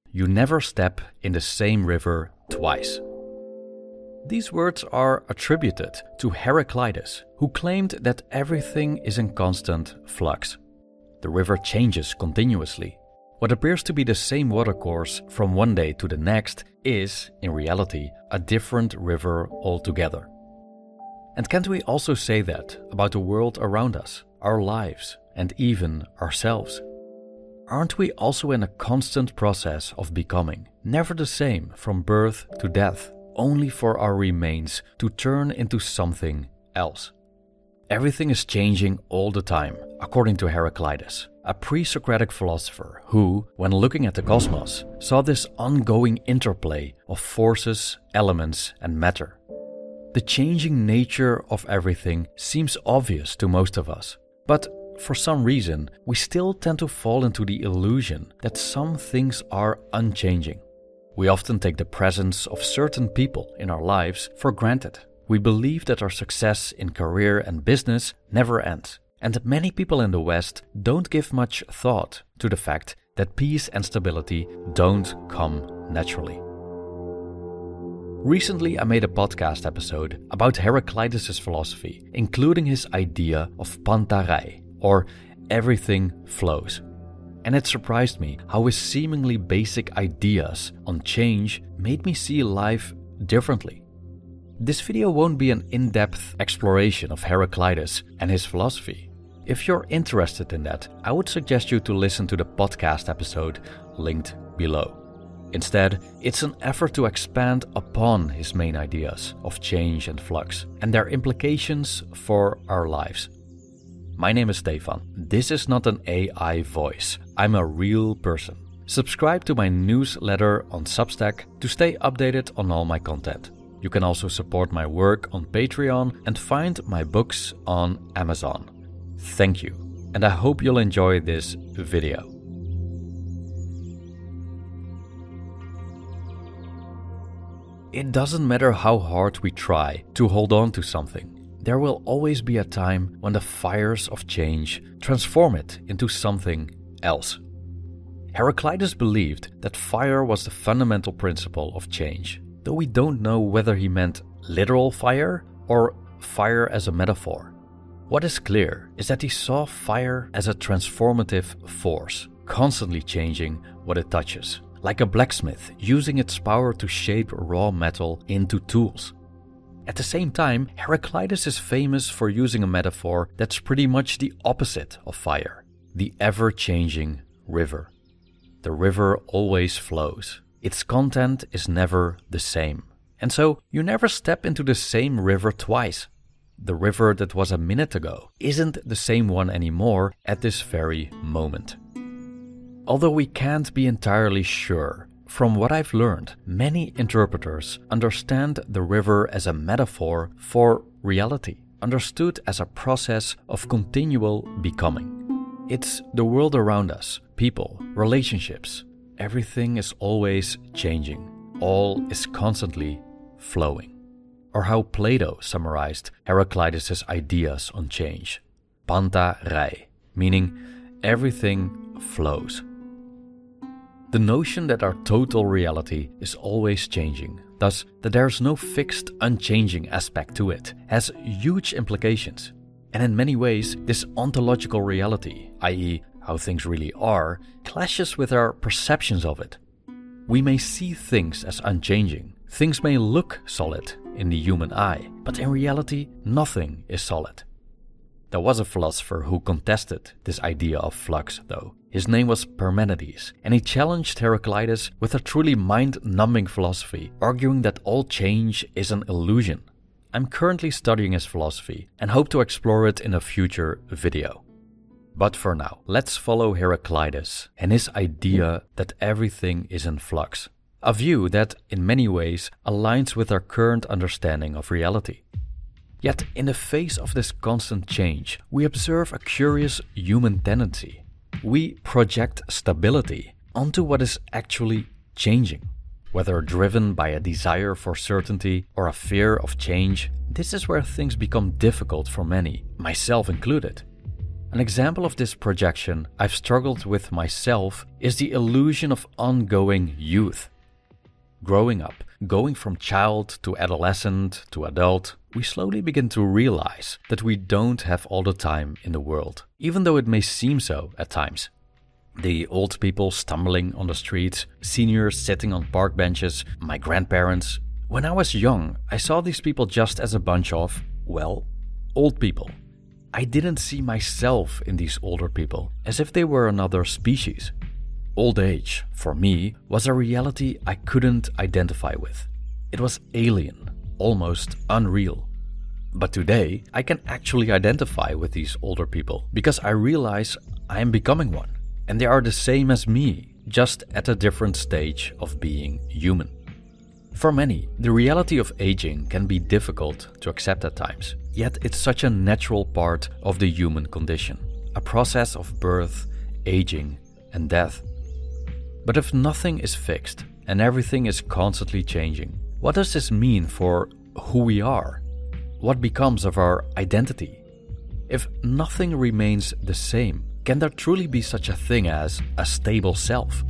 you never step in the same river twice. These words are attributed to Heraclitus, who claimed that everything is in constant flux. The river changes continuously. What appears to be the same watercourse from one day to the next is, in reality, a different river altogether. And can't we also say that about the world around us, our lives, and even ourselves? Aren't we also in a constant process of becoming, never the same from birth to death, only for our remains to turn into something else? Everything is changing all the time, according to Heraclitus, a pre-Socratic philosopher who, when looking at the cosmos, saw this ongoing interplay of forces, elements, and matter. The changing nature of everything seems obvious to most of us, but for some reason, we still tend to fall into the illusion that some things are unchanging. We often take the presence of certain people in our lives for granted. We believe that our success in career and business never ends, and that many people in the West don't give much thought to the fact that peace and stability don't come naturally. Recently, I made a podcast episode about Heraclitus' philosophy, including his idea of pantarei, or everything flows. And it surprised me how his seemingly basic ideas on change made me see life differently. This video won't be an in-depth exploration of Heraclitus and his philosophy. If you're interested in that, I would suggest you to listen to the podcast episode linked below. Instead, it's an effort to expand upon his main ideas of change and flux and their implications for our lives. My name is Stefan. This is not an AI voice. I'm a real person. Subscribe to my newsletter on Substack to stay updated on all my content. You can also support my work on Patreon and find my books on Amazon. Thank you, and I hope you'll enjoy this video. It doesn't matter how hard we try to hold on to something. There will always be a time when the fires of change transform it into something else. Heraclitus believed that fire was the fundamental principle of change, though we don't know whether he meant literal fire or fire as a metaphor. What is clear is that he saw fire as a transformative force, constantly changing what it touches, like a blacksmith using its power to shape raw metal into tools. At the same time, Heraclitus is famous for using a metaphor that's pretty much the opposite of fire, the ever-changing river. The river always flows. Its content is never the same. And so, you never step into the same river twice. The river that was a minute ago isn't the same one anymore at this very moment. Although we can't be entirely sure, from what I've learned, many interpreters understand the river as a metaphor for reality, understood as a process of continual becoming. It's the world around us, people, relationships. Everything is always changing. All is constantly flowing. Or how Plato summarized Heraclitus' ideas on change. Pantarei, meaning everything flows. The notion that our total reality is always changing, thus that there's no fixed, unchanging aspect to it, has huge implications. And in many ways, this ontological reality, i.e., how things really are, clashes with our perceptions of it. We may see things as unchanging. Things may look solid in the human eye, but in reality, nothing is solid. There was a philosopher who contested this idea of flux, though. His name was Parmenides, and he challenged Heraclitus with a truly mind-numbing philosophy, arguing that all change is an illusion. I'm currently studying his philosophy and hope to explore it in a future video. But for now, let's follow Heraclitus and his idea that everything is in flux. A view that, in many ways, aligns with our current understanding of reality. Yet, in the face of this constant change, we observe a curious human tendency. We project stability onto what is actually changing. Whether driven by a desire for certainty or a fear of change, this is where things become difficult for many, myself included. An example of this projection I've struggled with myself is the illusion of ongoing youth. Growing up, going from child to adolescent to adult, we slowly begin to realize that we don't have all the time in the world, even though it may seem so at times. The old people stumbling on the streets, seniors sitting on park benches, my grandparents. When I was young, I saw these people just as a bunch of, well, old people. I didn't see myself in these older people, as if they were another species. Old age, for me, was a reality I couldn't identify with. It was alien, almost unreal. But today, I can actually identify with these older people because I realize I am becoming one, and they are the same as me, just at a different stage of being human. For many, the reality of aging can be difficult to accept at times, yet it's such a natural part of the human condition, a process of birth, aging, and death. But if nothing is fixed and everything is constantly changing, what does this mean for who we are? What becomes of our identity? If nothing remains the same, can there truly be such a thing as a stable self?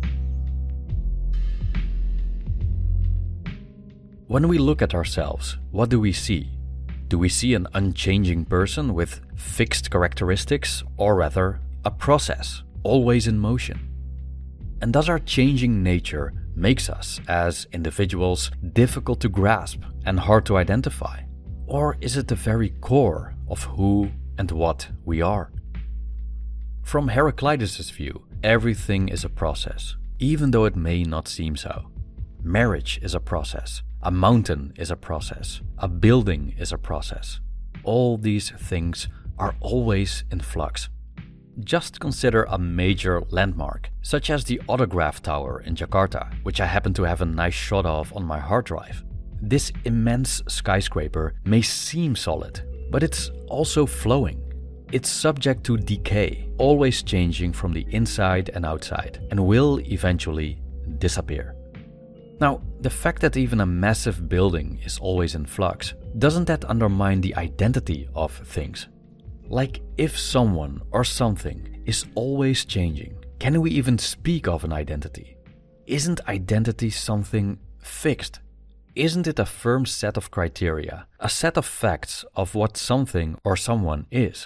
When we look at ourselves, what do we see? Do we see an unchanging person with fixed characteristics, or rather, a process, always in motion? And does our changing nature makes us, as individuals, difficult to grasp and hard to identify? Or is it the very core of who and what we are? From Heraclitus' view, everything is a process, even though it may not seem so. Marriage is a process, a mountain is a process, a building is a process. All these things are always in flux. Just consider a major landmark, such as the Autograph Tower in Jakarta, which I happen to have a nice shot of on my hard drive. This immense skyscraper may seem solid, but it's also flowing. It's subject to decay, always changing from the inside and outside, and will eventually disappear. Now, the fact that even a massive building is always in flux, doesn't that undermine the identity of things? Like, if someone or something is always changing, can we even speak of an identity? Isn't identity something fixed? Isn't it a firm set of criteria, a set of facts of what something or someone is?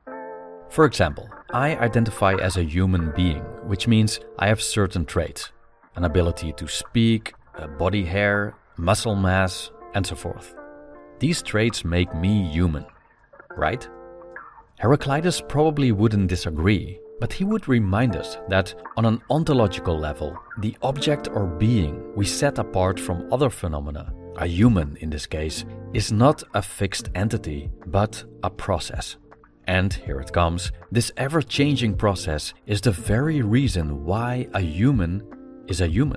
For example, I identify as a human being, which means I have certain traits, an ability to speak, a body hair, muscle mass, and so forth. These traits make me human, right? Heraclitus probably wouldn't disagree, but he would remind us that on an ontological level, the object or being we set apart from other phenomena, a human in this case, is not a fixed entity, but a process. And here it comes, this ever-changing process is the very reason why a human is a human.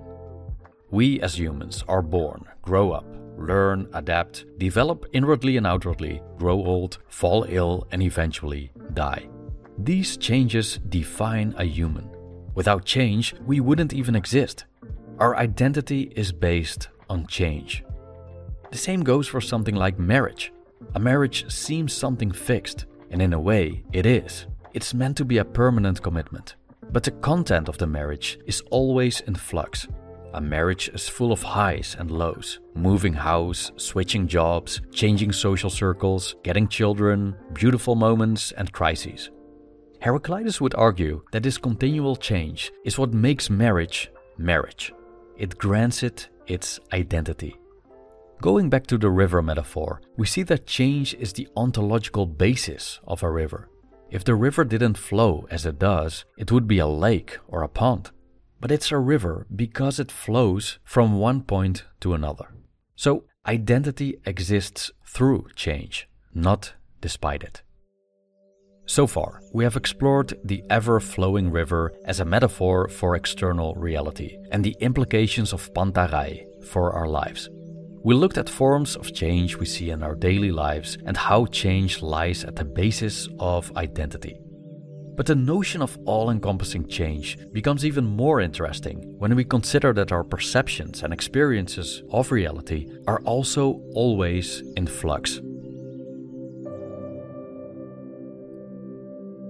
We as humans are born, grow up, learn, adapt, develop inwardly and outwardly, grow old, fall ill, and eventually die. These changes define a human. Without change, we wouldn't even exist. Our identity is based on change. The same goes for something like marriage. A marriage seems something fixed, and in a way, it is. It's meant to be a permanent commitment. But the content of the marriage is always in flux. A marriage is full of highs and lows, moving house, switching jobs, changing social circles, getting children, beautiful moments and crises. Heraclitus would argue that this continual change is what makes marriage marriage. It grants it its identity. Going back to the river metaphor, we see that change is the ontological basis of a river. If the river didn't flow as it does, it would be a lake or a pond. But it's a river because it flows from one point to another. So identity exists through change, not despite it. So far, we have explored the ever-flowing river as a metaphor for external reality and the implications of Pantarai for our lives. We looked at forms of change we see in our daily lives and how change lies at the basis of identity. But the notion of all-encompassing change becomes even more interesting when we consider that our perceptions and experiences of reality are also always in flux.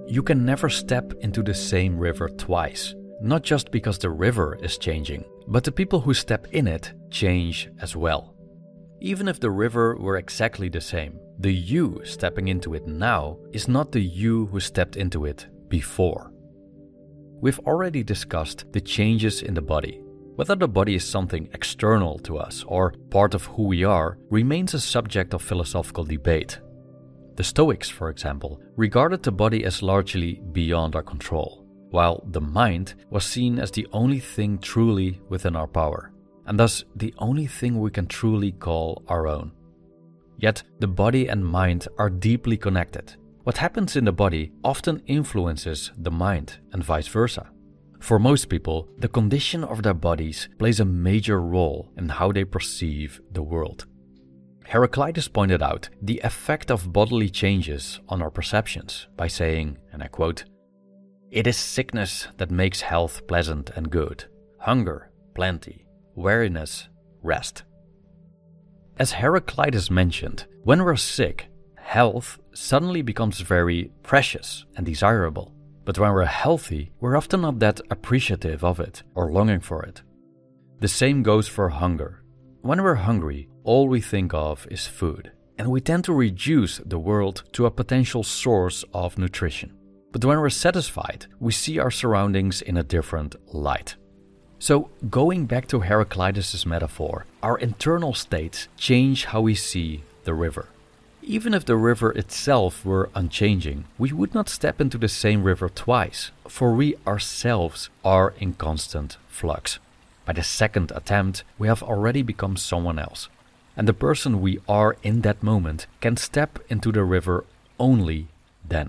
You can never step into the same river twice, not just because the river is changing, but the people who step in it change as well. Even if the river were exactly the same, the you stepping into it now is not the you who stepped into it before. We've already discussed the changes in the body. Whether the body is something external to us or part of who we are remains a subject of philosophical debate. The Stoics, for example, regarded the body as largely beyond our control, while the mind was seen as the only thing truly within our power, and thus the only thing we can truly call our own. Yet the body and mind are deeply connected. What happens in the body often influences the mind and vice versa. For most people, the condition of their bodies plays a major role in how they perceive the world. Heraclitus pointed out the effect of bodily changes on our perceptions by saying, and I quote, "It is sickness that makes health pleasant and good, hunger, plenty, weariness, rest." As Heraclitus mentioned, when we're sick, health suddenly becomes very precious and desirable. But when we're healthy, we're often not that appreciative of it or longing for it. The same goes for hunger. When we're hungry, all we think of is food, and we tend to reduce the world to a potential source of nutrition. But when we're satisfied, we see our surroundings in a different light. So, going back to Heraclitus' metaphor, our internal states change how we see the river. Even if the river itself were unchanging, we would not step into the same river twice, for we ourselves are in constant flux. By the second attempt, we have already become someone else, and the person we are in that moment can step into the river only then.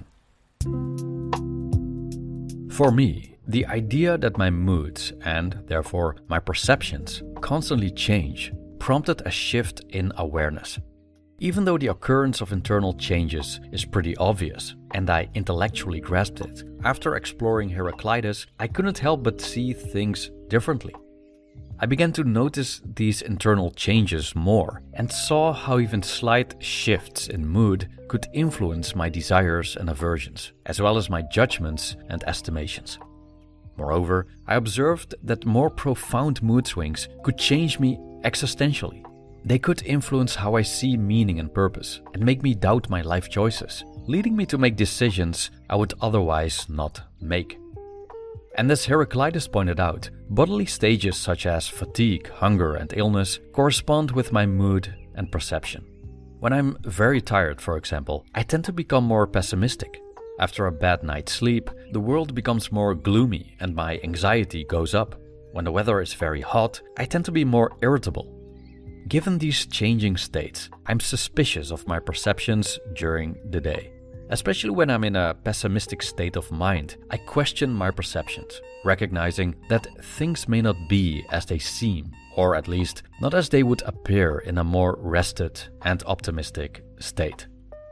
For me, the idea that my moods and, therefore, my perceptions constantly change prompted a shift in awareness. Even though the occurrence of internal changes is pretty obvious, and I intellectually grasped it, after exploring Heraclitus, I couldn't help but see things differently. I began to notice these internal changes more, and saw how even slight shifts in mood could influence my desires and aversions, as well as my judgments and estimations. Moreover, I observed that more profound mood swings could change me existentially. They could influence how I see meaning and purpose, and make me doubt my life choices, leading me to make decisions I would otherwise not make. And as Heraclitus pointed out, bodily stages such as fatigue, hunger, and illness correspond with my mood and perception. When I'm very tired, for example, I tend to become more pessimistic. After a bad night's sleep, the world becomes more gloomy and my anxiety goes up. When the weather is very hot, I tend to be more irritable. Given these changing states, I'm suspicious of my perceptions during the day. Especially when I'm in a pessimistic state of mind, I question my perceptions, recognizing that things may not be as they seem, or at least not as they would appear in a more rested and optimistic state.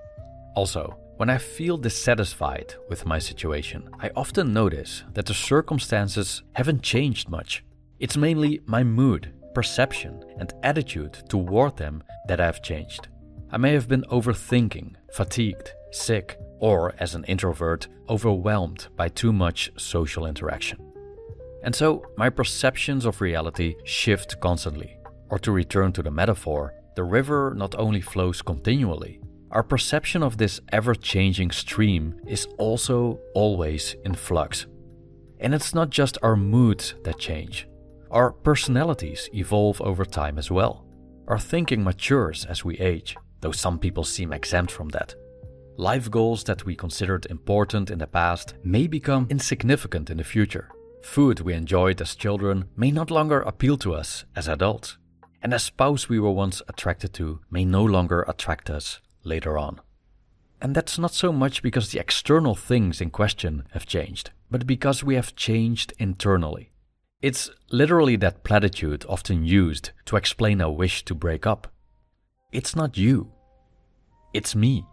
Also, when I feel dissatisfied with my situation, I often notice that the circumstances haven't changed much. It's mainly my mood, perception, and attitude toward them that have changed. I may have been overthinking, fatigued, sick, or as an introvert, overwhelmed by too much social interaction. And so my perceptions of reality shift constantly. Or to return to the metaphor, the river not only flows continually, our perception of this ever-changing stream is also always in flux. And it's not just our moods that change. Our personalities evolve over time as well. Our thinking matures as we age, though some people seem exempt from that. Life goals that we considered important in the past may become insignificant in the future. Food we enjoyed as children may not longer appeal to us as adults. And a spouse we were once attracted to may no longer attract us later on. And that's not so much because the external things in question have changed, but because we have changed internally. It's literally that platitude often used to explain a wish to break up. It's not you. It's me.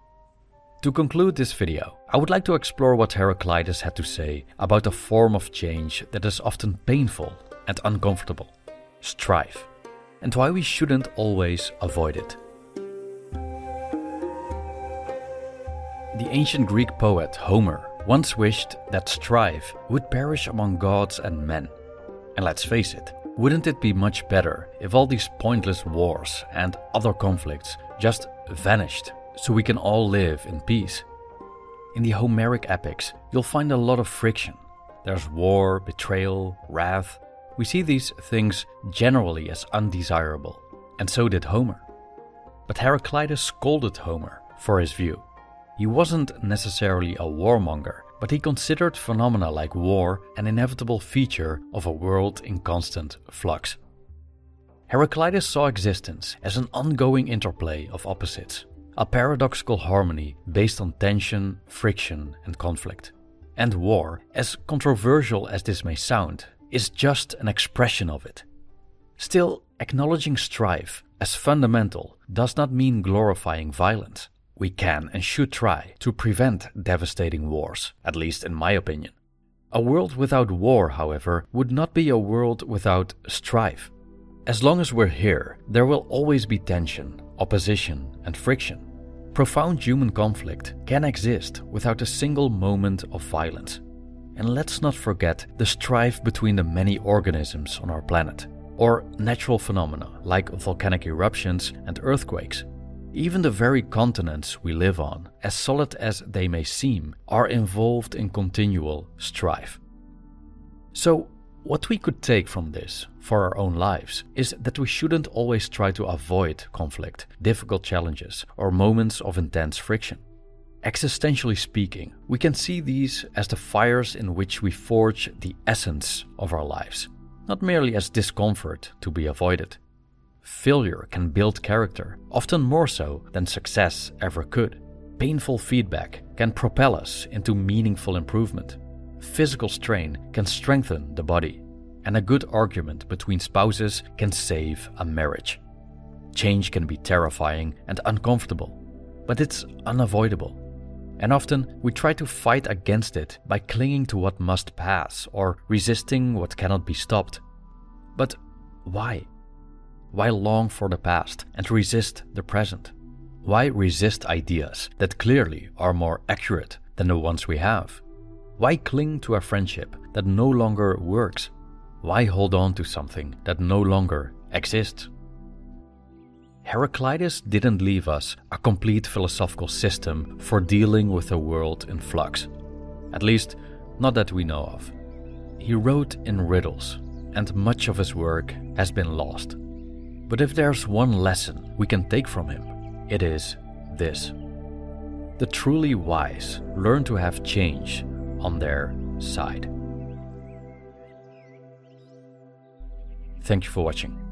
To conclude this video, I would like to explore what Heraclitus had to say about a form of change that is often painful and uncomfortable, strife, and why we shouldn't always avoid it. The ancient Greek poet Homer once wished that strife would perish among gods and men. And let's face it, wouldn't it be much better if all these pointless wars and other conflicts just vanished so we can all live in peace? In the Homeric epics, you'll find a lot of friction. There's war, betrayal, wrath. We see these things generally as undesirable, and so did Homer. But Heraclitus scolded Homer for his view. He wasn't necessarily a warmonger, but he considered phenomena like war an inevitable feature of a world in constant flux. Heraclitus saw existence as an ongoing interplay of opposites, a paradoxical harmony based on tension, friction, and conflict. And war, as controversial as this may sound, is just an expression of it. Still, acknowledging strife as fundamental does not mean glorifying violence. We can and should try to prevent devastating wars, at least in my opinion. A world without war, however, would not be a world without strife. As long as we're here, there will always be tension, opposition, and friction. Profound human conflict can exist without a single moment of violence. And let's not forget the strife between the many organisms on our planet, or natural phenomena like volcanic eruptions and earthquakes. Even the very continents we live on, as solid as they may seem, are involved in continual strife. So, what we could take from this for our own lives is that we shouldn't always try to avoid conflict, difficult challenges, or moments of intense friction. Existentially speaking, we can see these as the fires in which we forge the essence of our lives, not merely as discomfort to be avoided. Failure can build character, often more so than success ever could. Painful feedback can propel us into meaningful improvement. Physical strain can strengthen the body, and a good argument between spouses can save a marriage. Change can be terrifying and uncomfortable, but it's unavoidable. And often we try to fight against it by clinging to what must pass or resisting what cannot be stopped. But why? Why long for the past and resist the present? Why resist ideas that clearly are more accurate than the ones we have? Why cling to a friendship that no longer works? Why hold on to something that no longer exists? Heraclitus didn't leave us a complete philosophical system for dealing with a world in flux. At least, not that we know of. He wrote in riddles, and much of his work has been lost. But if there's one lesson we can take from him, it is this: the truly wise learn to have change on their side. Thank you for watching.